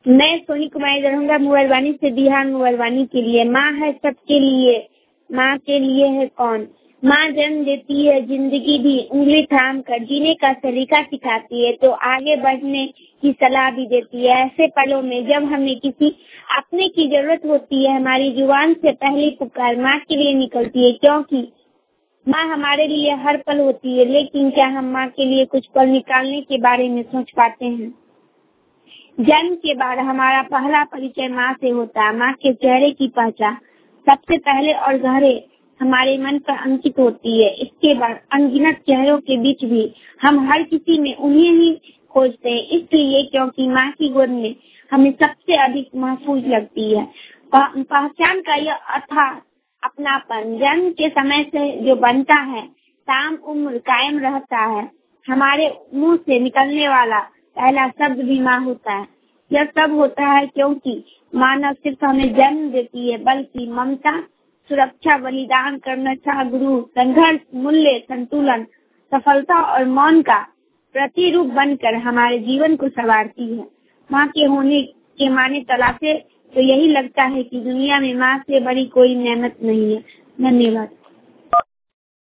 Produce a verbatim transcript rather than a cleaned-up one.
मैं सोनी कुमारी दरभंगा मुगलवानी से बिहार मुगलवानी के लिए। माँ है सबके लिए, माँ के लिए है कौन। माँ जन्म देती है, जिंदगी भी उंगली थाम कर जीने का सलीका सिखाती है, तो आगे बढ़ने की सलाह भी देती है। ऐसे पलों में जब हमें किसी अपने की जरूरत होती है, हमारी जुबान से पहली पुकार माँ के लिए निकलती है, क्योंकि माँ हमारे लिए हर पल होती है। लेकिन क्या हम माँ के लिए कुछ पल निकालने के बारे में सोच पाते हैं? जन्म के बाद हमारा पहला परिचय माँ से होता है। माँ के चेहरे की पहचान सबसे पहले और गहरे हमारे मन पर अंकित होती है। इसके बाद अनगिनत चेहरों के बीच भी हम हर किसी में उन्हें ही खोजते हैं, इसलिए क्योंकि माँ की गोद में हमें सबसे अधिक महफूज लगती है। पहचान का यह अथाह अपनापन जन्म के समय से जो बनता है, ताम उम्र कायम रहता है। हमारे मुंह से निकलने वाला पहला शब्द भी माँ होता है। यह सब होता है क्योंकि माँ न सिर्फ हमें जन्म देती है, बल्कि ममता, सुरक्षा, बलिदान, कर्मठा, गुरु, संघर्ष, मूल्य, संतुलन, सफलता और मौन का प्रतिरूप बनकर हमारे जीवन को संवारती है। माँ के होने के माने तलाशे तो यही लगता है कि दुनिया में माँ से बड़ी कोई नेमत नहीं है। धन्यवाद।